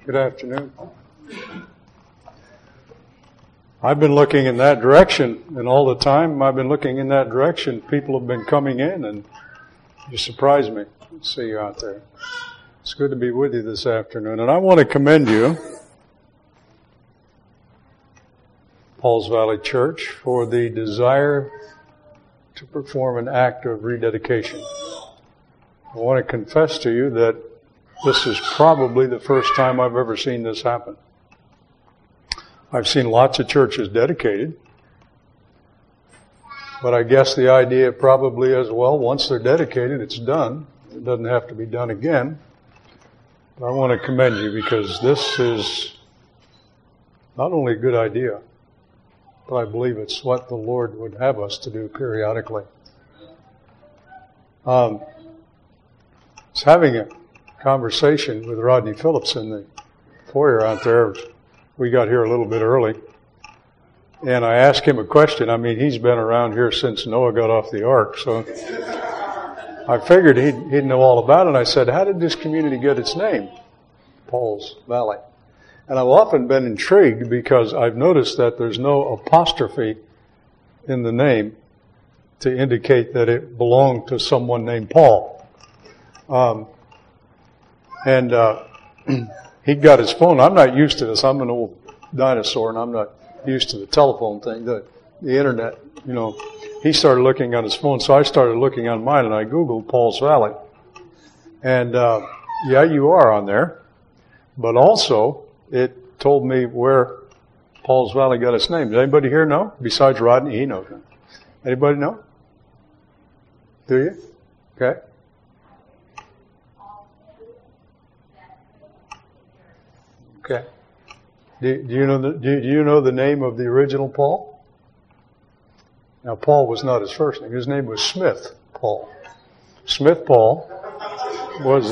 Good afternoon. I've been looking in that direction, and all the time I've been looking in that direction, people have been coming in, and you surprise me to see you out there. It's good to be with you this afternoon, and I want to commend you, Pauls Valley Church, for the desire to perform an act of rededication. I want to confess to you that this is probably the first time I've ever seen this happen. I've seen lots of churches dedicated, but I guess the idea probably is, well, once they're dedicated, it's done. It doesn't have to be done again. But I want to commend you because this is not only a good idea, but I believe it's what the Lord would have us to do periodically. I was having a conversation with Rodney Phillips in the foyer out there. We got here a little bit early, and I asked him a question. I mean, he's been around here since Noah got off the ark, so I figured he'd know all about it. I said, how did this community get its name? Pauls Valley. And I've often been intrigued because I've noticed that there's no apostrophe in the name to indicate that it belonged to someone named Paul. He got his phone. I'm not used to this. I'm an old dinosaur, and I'm not used to the telephone thing, the internet. You know, he started looking on his phone, so I started looking on mine, and I Googled Pauls Valley. And yeah, you are on there. But also, it told me where Pauls Valley got its name. Does anybody here know? Besides Rodney, he knows. Anybody know? Do you? Okay. Okay. Do you know the name of the original Paul? Now, Paul was not his first name. His name was Smith Paul. Smith Paul was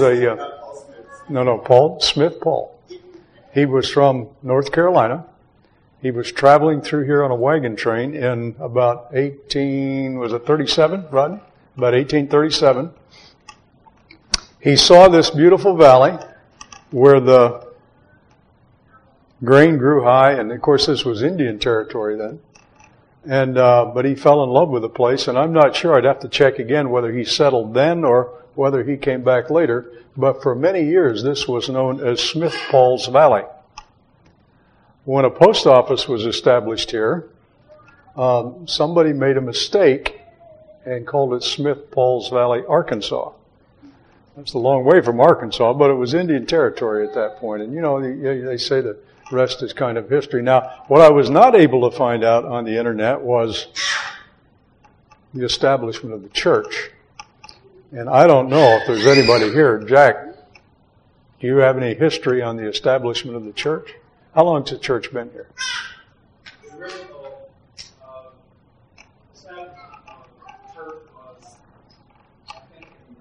Smith Paul. He was from North Carolina. He was traveling through here on a wagon train in about 1837, Rodney? About 1837. He saw this beautiful valley where the grain grew high, and of course this was Indian territory then. And but he fell in love with the place, and I'm not sure. I'd have to check again whether he settled then or whether he came back later. But for many years, this was known as Smith Pauls Valley. When a post office was established here, somebody made a mistake and called it Smith Pauls Valley, Arkansas. That's a long way from Arkansas, but it was Indian territory at that point. And you know, they say that the rest is kind of history. Now, what I was not able to find out on the internet was the establishment of the church. And I don't know if there's anybody here. Jack, do you have any history on the establishment of the church? How long has the church been here? The original establishment of the church was, I think, in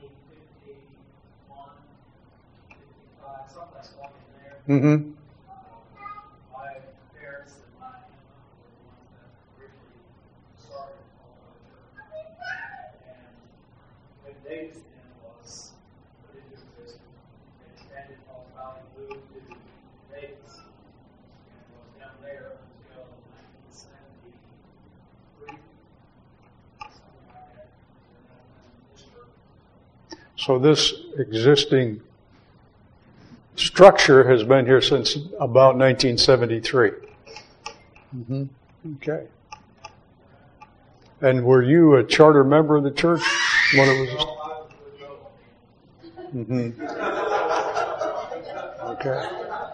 1951, 55, something along in there. Mm-hmm. My parents and my aunt were the ones that originally started Pauls Valley Church. And when Davis was put into existence, they expanded Pauls Valley, moved to Davis, and was down there until 1973, something like that. So this existing structure has been here since about 1973. Mm-hmm. Okay. And were you a charter member of the church when it was? Mm-hmm. Okay.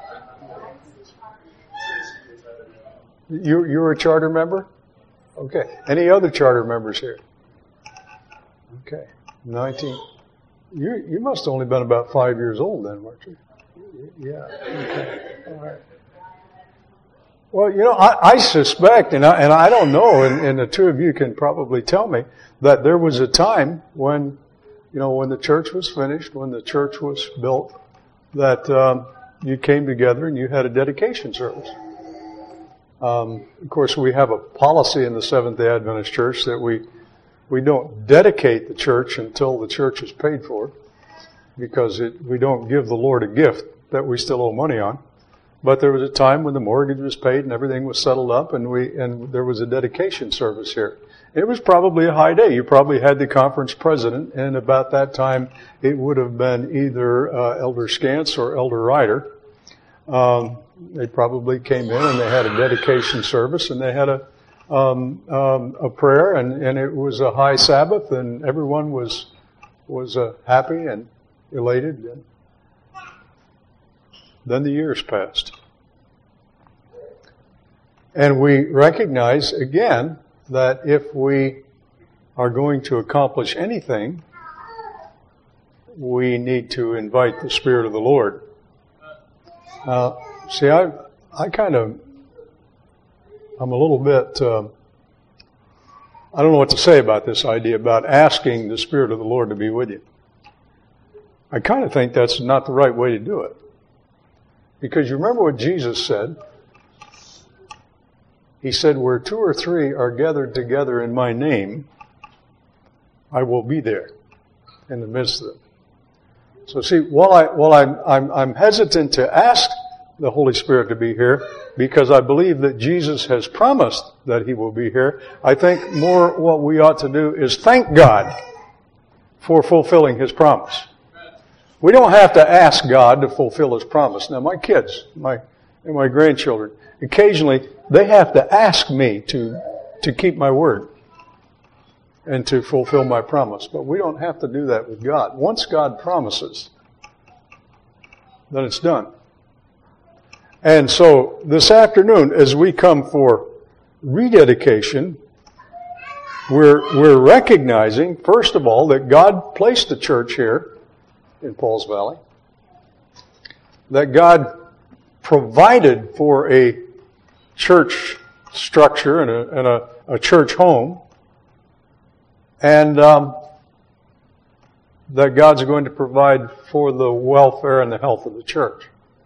You were a charter member? Okay. Any other charter members here? Okay. 19. You must have only been about 5 years old then, weren't you? Yeah. Okay. All right. Well, you know, I suspect, and I don't know, and the two of you can probably tell me, that there was a time when, you know, when the church was finished, when the church was built, that you came together and you had a dedication service. Of course, we have a policy in the Seventh-day Adventist Church that we don't dedicate the church until the church is paid for, because we don't give the Lord a gift that we still owe money on. But there was a time when the mortgage was paid and everything was settled up, and there was a dedication service here. It was probably a high day. You probably had the conference president, and about that time it would have been either Elder Scantz or Elder Ryder. They probably came in and they had a dedication service, and they had a prayer, and it was a high Sabbath, and everyone was happy and elated. And then the years passed. And we recognize again that if we are going to accomplish anything, we need to invite the Spirit of the Lord. See, I'm a little bit, I don't know what to say about this idea about asking the Spirit of the Lord to be with you. I kind of think that's not the right way to do it. Because you remember what Jesus said. He said, where 2 or 3 are gathered together in my name, I will be there in the midst of them. So see, while I'm hesitant to ask the Holy Spirit to be here, because I believe that Jesus has promised that He will be here, I think more what we ought to do is thank God for fulfilling His promise. We don't have to ask God to fulfill His promise. Now my kids, and my grandchildren, occasionally they have to ask me to keep my word and to fulfill my promise. But we don't have to do that with God. Once God promises, then it's done. And so this afternoon, as we come for rededication, we're recognizing, first of all, that God placed the church here in Pauls Valley, that God provided for a church structure and a church home, and that God's going to provide for the welfare and the health of the church.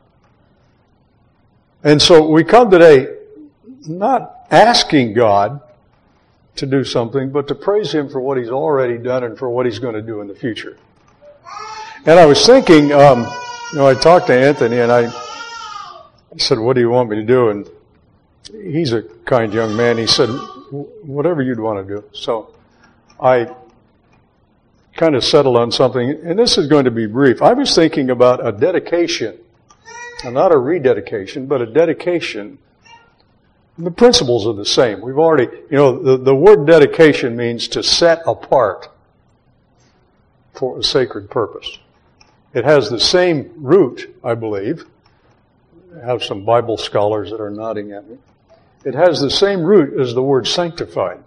And so we come today not asking God to do something, but to praise Him for what He's already done and for what He's going to do in the future. And I was thinking, I talked to Anthony and I said, what do you want me to do? And he's a kind young man. He said, whatever you'd want to do. So I kind of settled on something, and this is going to be brief. I was thinking about a dedication, and not a rededication, but a dedication. The principles are the same. We've already, the word dedication means to set apart for a sacred purpose. It has the same root, I believe. I have some Bible scholars that are nodding at me. It has the same root as the word sanctified.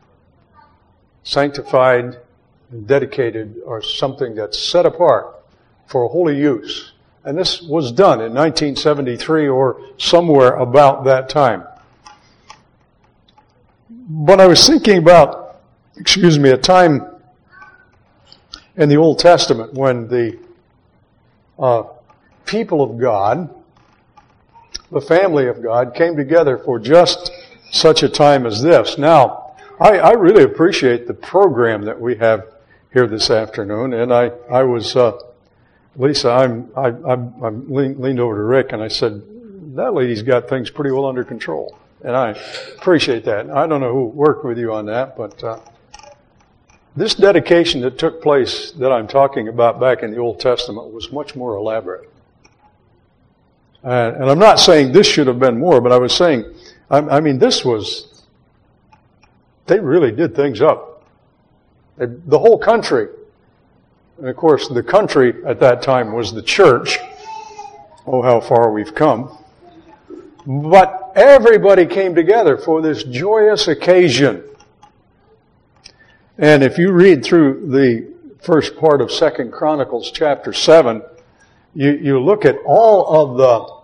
Sanctified and dedicated are something that's set apart for holy use. And this was done in 1973 or somewhere about that time. But I was thinking about, a time in the Old Testament when the people of God, the family of God, came together for just such a time as this. Now, I really appreciate the program that we have here this afternoon, and I was, Lisa, I leaned over to Rick and I said, that lady's got things pretty well under control. And I appreciate that. I don't know who worked with you on that, but this dedication that took place that I'm talking about back in the Old Testament was much more elaborate. And I'm not saying this should have been more, but I was saying, they really did things up. The whole country, and of course the country at that time was the church. Oh, how far we've come. But everybody came together for this joyous occasion. And if you read through the first part of 2 Chronicles chapter 7, you look at all of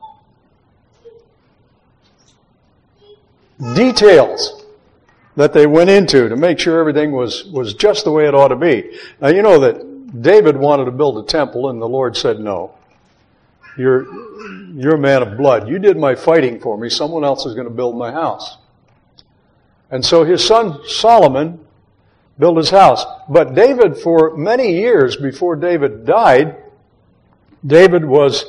the details that they went into to make sure everything was just the way it ought to be. Now you know that David wanted to build a temple and the Lord said no. You're a man of blood. You did my fighting for me. Someone else is going to build my house. And so his son Solomon built his house. But David, for many years before David died, David was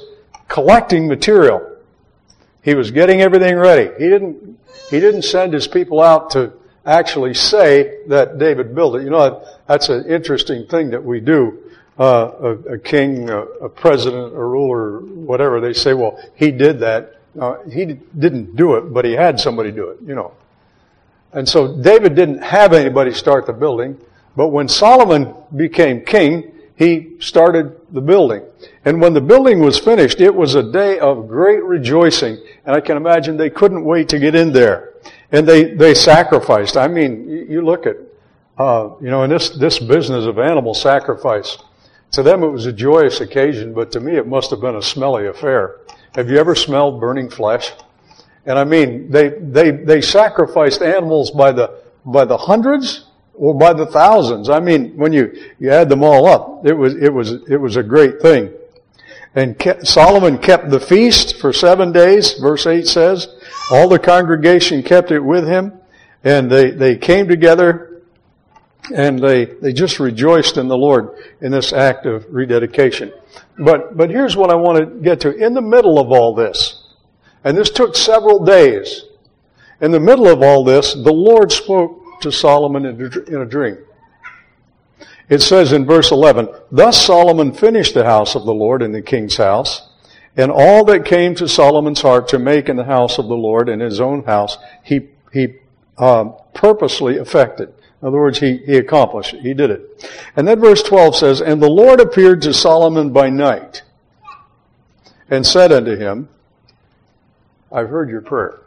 collecting material. He was getting everything ready. He didn't send his people out to actually say that David built it. You know, that's an interesting thing that we do. A king, a president, a ruler, whatever, they say, well, he did that. He didn't do it, but he had somebody do it, you know. And so David didn't have anybody start the building, but when Solomon became king, he started the building. And when the building was finished, it was a day of great rejoicing. And I can imagine they couldn't wait to get in there. And they sacrificed. I mean, you look at, in this business of animal sacrifice, to them it was a joyous occasion, but to me it must have been a smelly affair. Have you ever smelled burning flesh? And I mean, they sacrificed animals by the hundreds or by the thousands. I mean, when you add them all up, it was a great thing. And Solomon kept the feast for 7 days, verse 8 says. All the congregation kept it with him, and they came together, and they just rejoiced in the Lord in this act of rededication. But here's what I want to get to. In the middle of all this, and this took several days, in the middle of all this, the Lord spoke to Solomon in a dream. It says in verse 11, Thus Solomon finished the house of the Lord in the king's house, and all that came to Solomon's heart to make in the house of the Lord in his own house, he purposely effected. In other words, he accomplished it. He did it. And then verse 12 says, And the Lord appeared to Solomon by night, and said unto him, I've heard your prayer.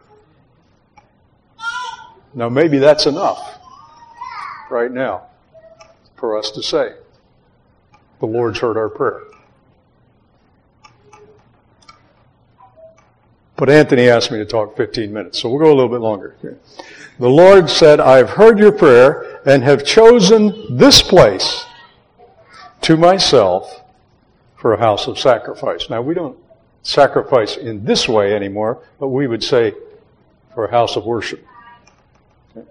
Now maybe that's enough right now for us to say, the Lord's heard our prayer. But Anthony asked me to talk 15 minutes, so we'll go a little bit longer. The Lord said, I've heard your prayer and have chosen this place to myself for a house of sacrifice. Now, we don't sacrifice in this way anymore, but we would say for a house of worship. Okay.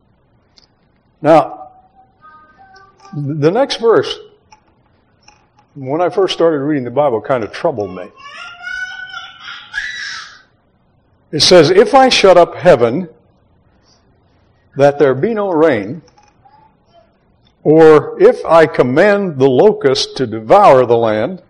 Now, the next verse, when I first started reading the Bible, kind of troubled me. It says, If I shut up heaven, that there be no rain, or if I command the locust to devour the land,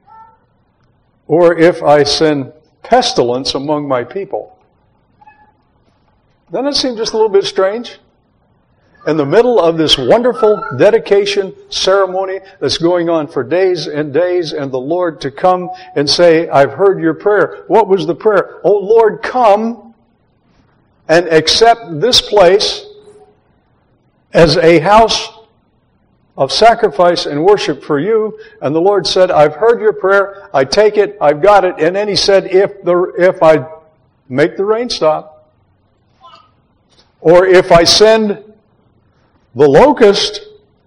or if I send pestilence among my people. Doesn't it seem just a little bit strange? In the middle of this wonderful dedication ceremony that's going on for days and days, and the Lord to come and say, I've heard your prayer. What was the prayer? Oh Lord, come and accept this place as a house of sacrifice and worship for you. And the Lord said, I've heard your prayer, I take it, I've got it. And then He said, if I make the rain stop, or if I send the locust,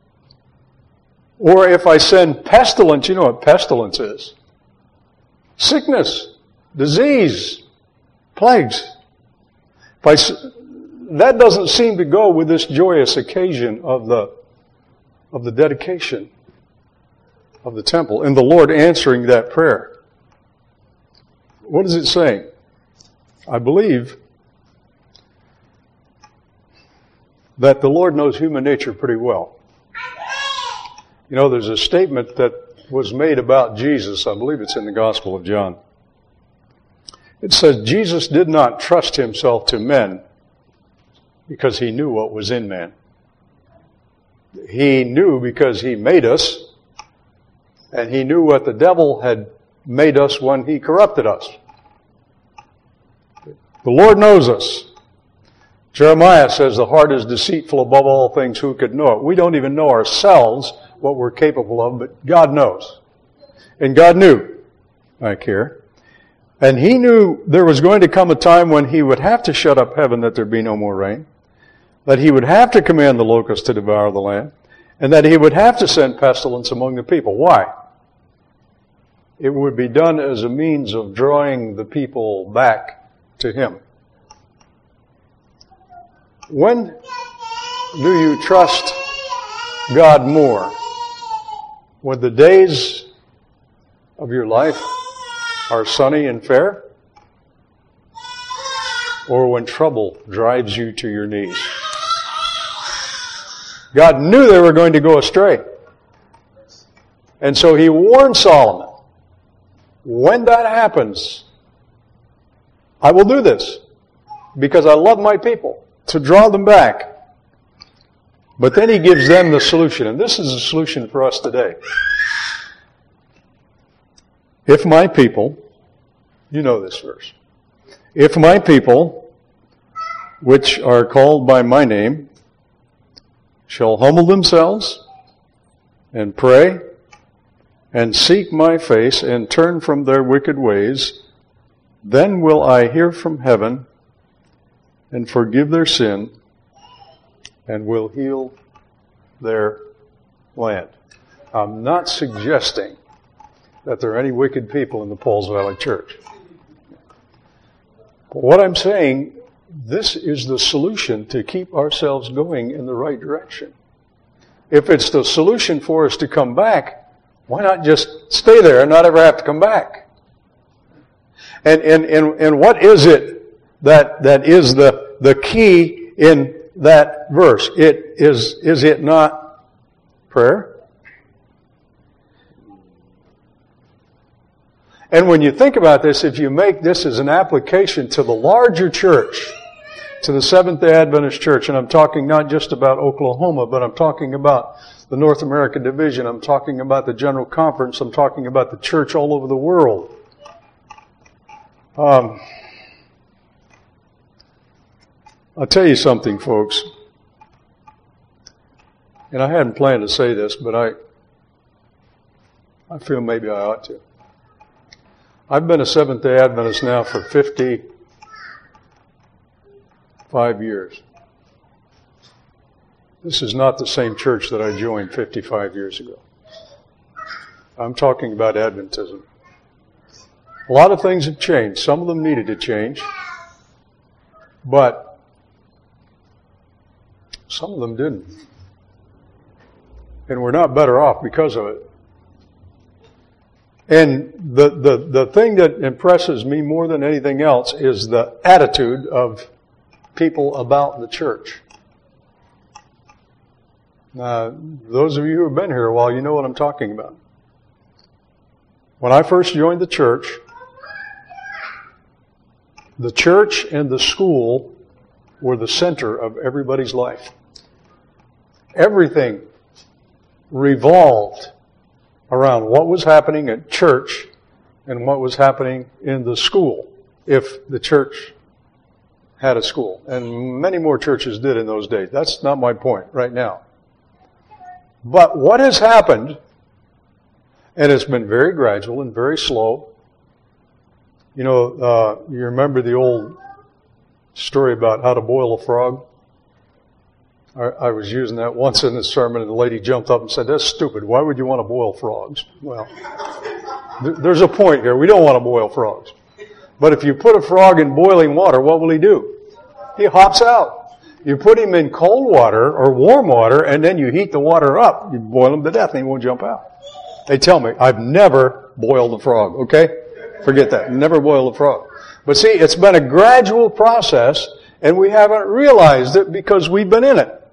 or if I send pestilence, you know what pestilence is. Sickness, disease, plagues. That doesn't seem to go with this joyous occasion of the dedication of the temple and the Lord answering that prayer. What is it saying? I believe that the Lord knows human nature pretty well. You know, there's a statement that was made about Jesus. I believe it's in the Gospel of John. It says, Jesus did not trust himself to men because he knew what was in man. He knew because he made us, and he knew what the devil had made us when he corrupted us. The Lord knows us. Jeremiah says the heart is deceitful above all things, who could know it? We don't even know ourselves what we're capable of, but God knows. And God knew back here. And He knew there was going to come a time when He would have to shut up heaven that there be no more rain, that He would have to command the locusts to devour the land, and that He would have to send pestilence among the people. Why? It would be done as a means of drawing the people back to Him. When do you trust God more? When the days of your life are sunny and fair, or when trouble drives you to your knees. God knew they were going to go astray. And so He warned Solomon, when that happens, I will do this because I love my people, to draw them back. But then He gives them the solution, and this is the solution for us today. If my people, you know this verse, if my people, which are called by my name, shall humble themselves and pray and seek my face and turn from their wicked ways, then will I hear from heaven and forgive their sin and will heal their land. I'm not suggesting that there are any wicked people in the Pauls Valley Church. But what I'm saying, this is the solution to keep ourselves going in the right direction. If it's the solution for us to come back, why not just stay there and not ever have to come back? And what is it that is the key in that verse? Is it not prayer? And when you think about this, if you make this as an application to the larger church, to the Seventh-day Adventist Church, and I'm talking not just about Oklahoma, but I'm talking about the North America Division, I'm talking about the General Conference, I'm talking about the church all over the world. I'll tell you something, folks. And I hadn't planned to say this, but I feel maybe I ought to. I've been a Seventh-day Adventist now for 55 years. This is not the same church that I joined 55 years ago. I'm talking about Adventism. A lot of things have changed. Some of them needed to change. But some of them didn't. And we're not better off because of it. And the thing that impresses me more than anything else is the attitude of people about the church. Those of you who have been here a while, you know what I'm talking about. When I first joined the church and the school were the center of everybody's life. Everything revolved around what was happening at church and what was happening in the school, if the church had a school. And many more churches did in those days. That's not my point right now. But what has happened, and it's been very gradual and very slow. You know, you remember the old story about how to boil a frog? I was using that once in a sermon, and the lady jumped up and said, "That's stupid. Why would you want to boil frogs?" Well, there's a point here. We don't want to boil frogs. But if you put a frog in boiling water, what will he do? He hops out. You put him in cold water or warm water, and then you heat the water up. You boil him to death, and he won't jump out. They tell me, I've never boiled a frog, okay? Forget that. Never boiled a frog. But see, it's been a gradual process, and we haven't realized it because we've been in it.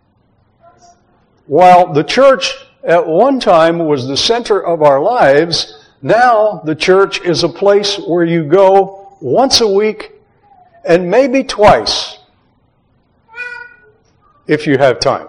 While the church at one time was the center of our lives, now the church is a place where you go once a week and maybe twice if you have time.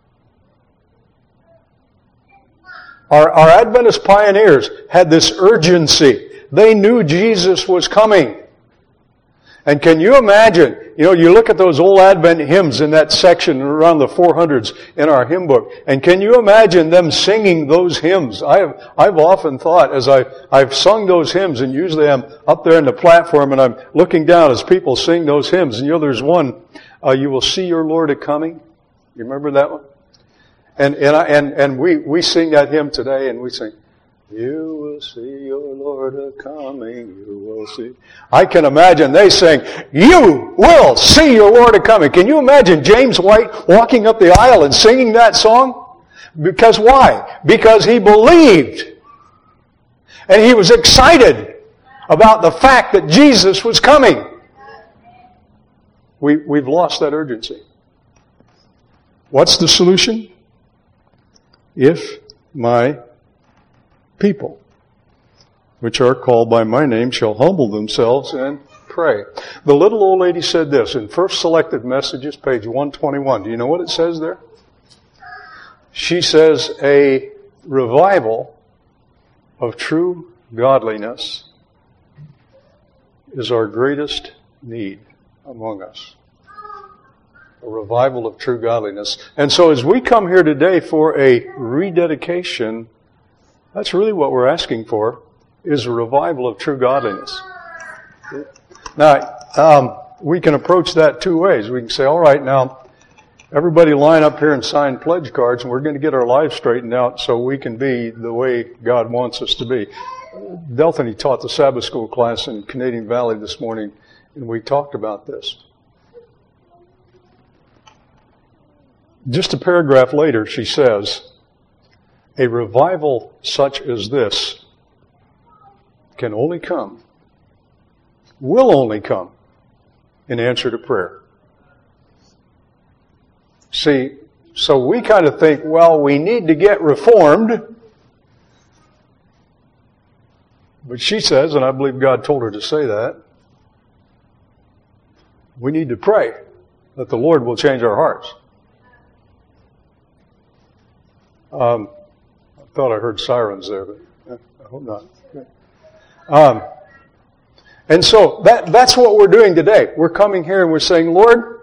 Our Adventist pioneers had this urgency. They knew Jesus was coming. And can you imagine, you know, you look at those old Advent hymns in that section around the 400s in our hymn book, and can you imagine them singing those hymns? I've often thought as I've sung those hymns, and usually I'm up there in the platform and I'm looking down as people sing those hymns, and you know there's one, "You will see your Lord a-coming." You remember that one? And we sing that hymn today, and we sing, "You will see your Lord a-coming, you will see." I can imagine they sing, "You will see your Lord a-coming." Can you imagine James White walking up the aisle and singing that song? Because why? Because he believed. And he was excited about the fact that Jesus was coming. We've lost that urgency. What's the solution? If my people, which are called by my name, shall humble themselves and pray. The little old lady said this in First Selected Messages, page 121. Do you know what it says there? She says, a revival of true godliness is our greatest need among us. A revival of true godliness. And so as we come here today for a rededication, that's really what we're asking for, is a revival of true godliness. Now, we can approach that two ways. We can say, all right, now, everybody line up here and sign pledge cards, and we're going to get our lives straightened out so we can be the way God wants us to be. Delphine taught the Sabbath school class in Canadian Valley this morning, and we talked about this. Just a paragraph later, she says, a revival such as this can only come, will only come, in answer to prayer. See, so we kind of think, well, we need to get reformed. But she says, and I believe God told her to say that, we need to pray that the Lord will change our hearts. I thought I heard sirens there, but I hope not. And so that's what we're doing today. We're coming here and we're saying, Lord,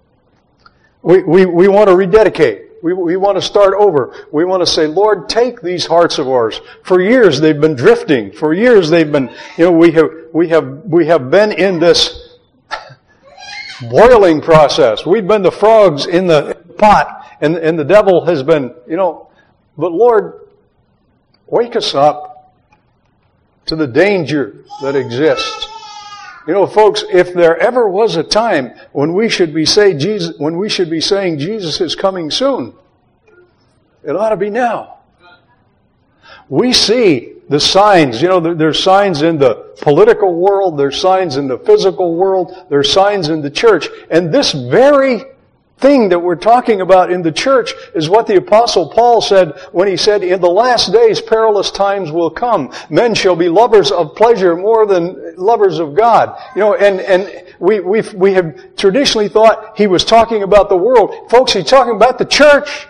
we want to rededicate. We want to start over. We want to say, Lord, take these hearts of ours. For years they've been drifting. For years they've been, we have been in this boiling process. We've been the frogs in the pot, and the devil has been, but Lord, wake us up to the danger that exists. Folks, if there ever was a time when we should be saying Jesus is coming soon, it ought to be now. We see the signs. There's signs in the political world, there's signs in the physical world, there's signs in the church, and this very thing that we're talking about in the church is what the Apostle Paul said when he said, in the last days perilous times will come. Men shall be lovers of pleasure more than lovers of God. And we have traditionally thought he was talking about the world. Folks, he's talking about the church.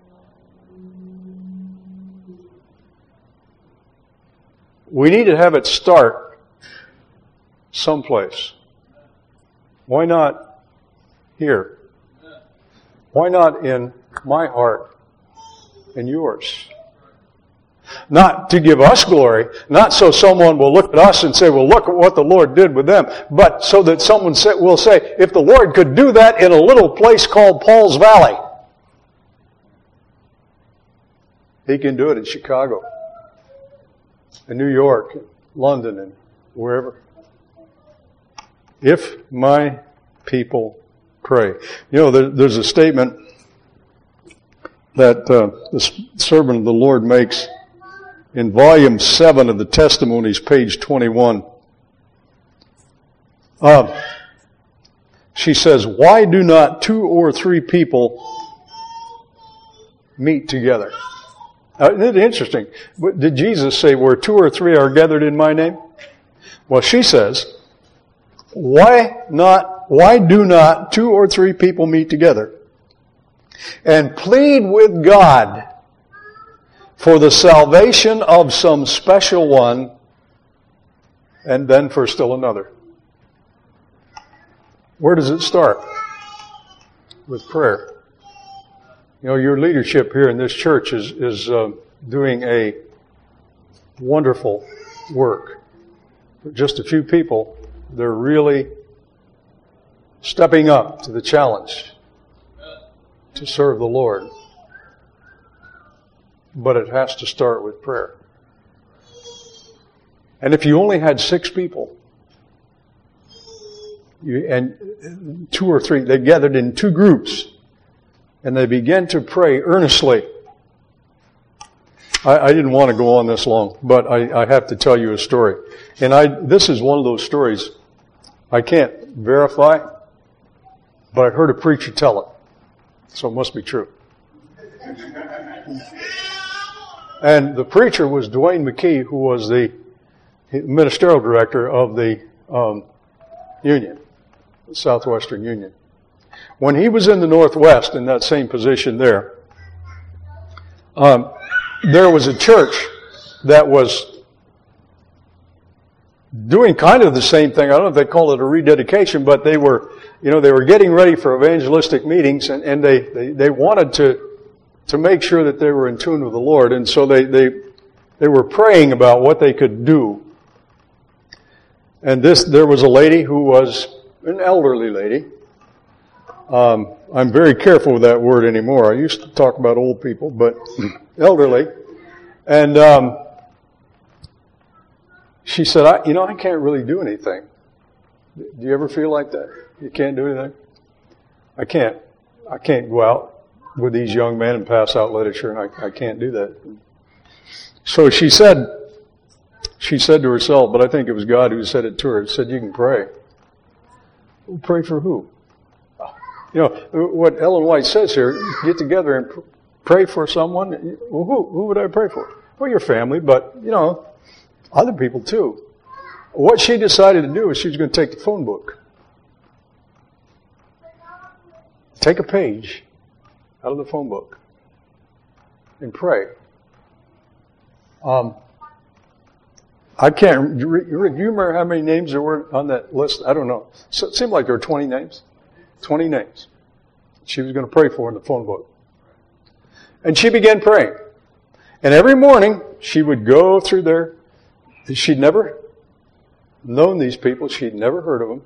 We need to have it start someplace. Why not here? Why not in my heart and yours? Not to give us glory, not so someone will look at us and say, well, look at what the Lord did with them, but so that someone will say, if the Lord could do that in a little place called Paul's Valley, He can do it in Chicago, in New York, London, and wherever. If my people pray. There's a statement that the servant of the Lord makes in volume 7 of the Testimonies, page 21. She says, why do not 2 or 3 people meet together? Isn't it interesting? Did Jesus say, where 2 or 3 are gathered in my name? Well, she says, why do not 2 or 3 people meet together and plead with God for the salvation of some special one and then for still another? Where does it start? With prayer. Your leadership here in this church is doing a wonderful work. For just a few people, they're really stepping up to the challenge to serve the Lord. But it has to start with prayer. And if you only had 6 people, and 2 or 3, they gathered in 2 groups, and they began to pray earnestly, I didn't want to go on this long, but I have to tell you a story. And this is one of those stories I can't verify, but I heard a preacher tell it. So it must be true. And the preacher was Dwayne McKee, who was the ministerial director of the Union, the Southwestern Union. When he was in the Northwest, in that same position there was a church that was doing kind of the same thing. I don't know if they call it a rededication, but they were getting ready for evangelistic meetings, and they wanted to make sure that they were in tune with the Lord, and so they were praying about what they could do. And there was a lady who was an elderly lady. I'm very careful with that word anymore. I used to talk about old people, but elderly. And she said, I can't really do anything. Do you ever feel like that? You can't do anything? I can't go out with these young men and pass out literature, and I can't do that. So she said to herself, but I think it was God who said it to her, said, you can pray. Well, pray for who? What Ellen White says here, get together and pray for someone. Well, who would I pray for? Well, your family, but, other people too. What she decided to do is she was going to take the phone book. Take a page out of the phone book and pray. I can't, do you remember how many names there were on that list? I don't know. So it seemed like there were 20 names. 20 names. She was going to pray for in the phone book. And she began praying. And every morning, she would go through there. She'd never known these people. She'd never heard of them.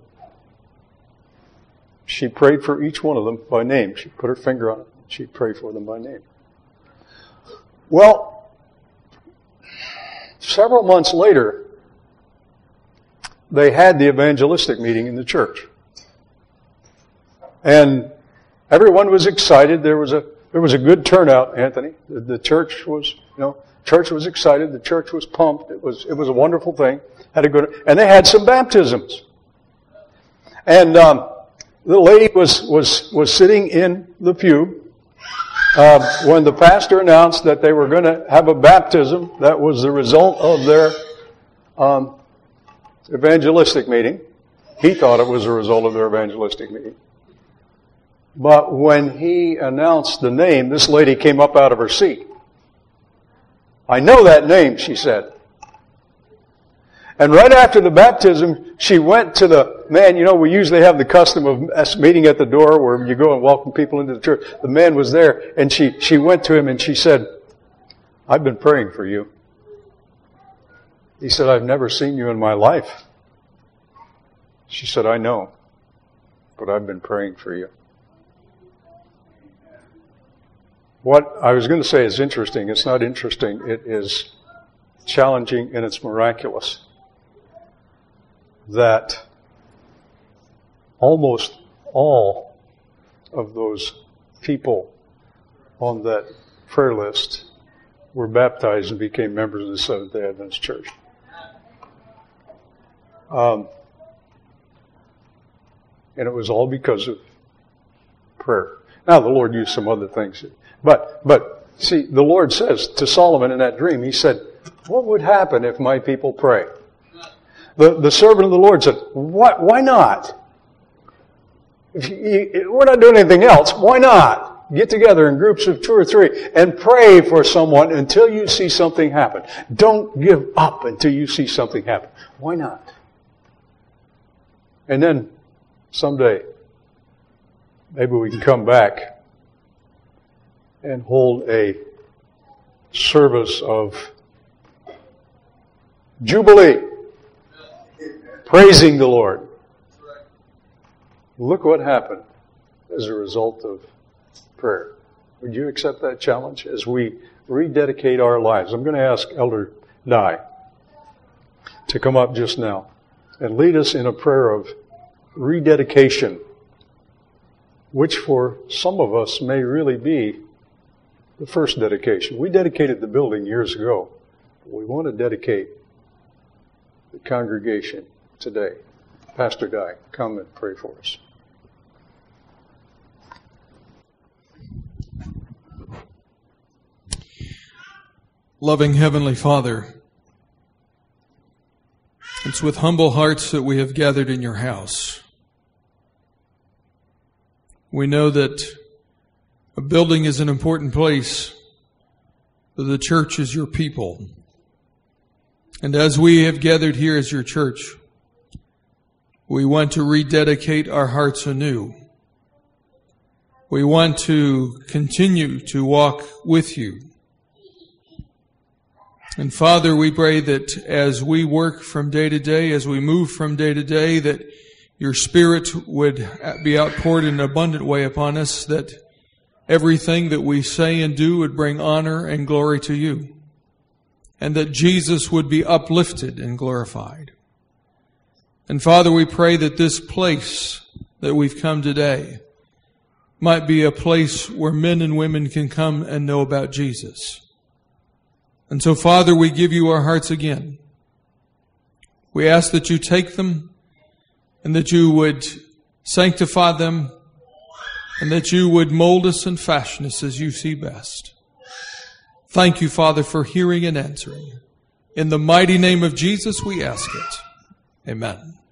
She prayed for each one of them by name. She'd put her finger on it. She'd pray for them by name. Well, several months later, they had the evangelistic meeting in the church. And everyone was excited. There was a good turnout, Anthony. The church was, church was excited. The church was pumped. It was a wonderful thing. And they had some baptisms. And the lady was sitting in the pew when the pastor announced that they were going to have a baptism. That was the result of their evangelistic meeting. He thought it was a result of their evangelistic meeting. But when he announced the name, this lady came up out of her seat. I know that name, she said. And right after the baptism, she went to the man. We usually have the custom of us meeting at the door where you go and welcome people into the church. The man was there, and she went to him and she said, I've been praying for you. He said, I've never seen you in my life. She said, I know, but I've been praying for you. What I was going to say is interesting. It's not interesting. It is challenging and it's miraculous that almost all of those people on that prayer list were baptized and became members of the Seventh-day Adventist Church. And it was all because of prayer. Now, the Lord used some other things. But see, the Lord says to Solomon in that dream, he said, what would happen if my people pray? The servant of the Lord said, why not? We're not doing anything else. Why not? Get together in groups of 2 or 3 and pray for someone until you see something happen. Don't give up until you see something happen. Why not? And then someday, maybe we can come back and hold a service of Jubilee, praising the Lord. Look what happened as a result of prayer. Would you accept that challenge as we rededicate our lives? I'm going to ask Elder Dye to come up just now and lead us in a prayer of rededication, which for some of us may really be the first dedication. We dedicated the building years ago. We want to dedicate the congregation today. Pastor Guy, come and pray for us. Loving Heavenly Father, it's with humble hearts that we have gathered in your house. We know that a building is an important place, but the church is your people. And as we have gathered here as your church, we want to rededicate our hearts anew. We want to continue to walk with you. And Father, we pray that as we work from day to day, as we move from day to day, that your Spirit would be outpoured in an abundant way upon us, that everything that we say and do would bring honor and glory to you, and that Jesus would be uplifted and glorified. And Father, we pray that this place that we've come today might be a place where men and women can come and know about Jesus. And so, Father, we give you our hearts again. We ask that you take them and that you would sanctify them and that you would mold us and fashion us as you see best. Thank you, Father, for hearing and answering. In the mighty name of Jesus, we ask it. Amen.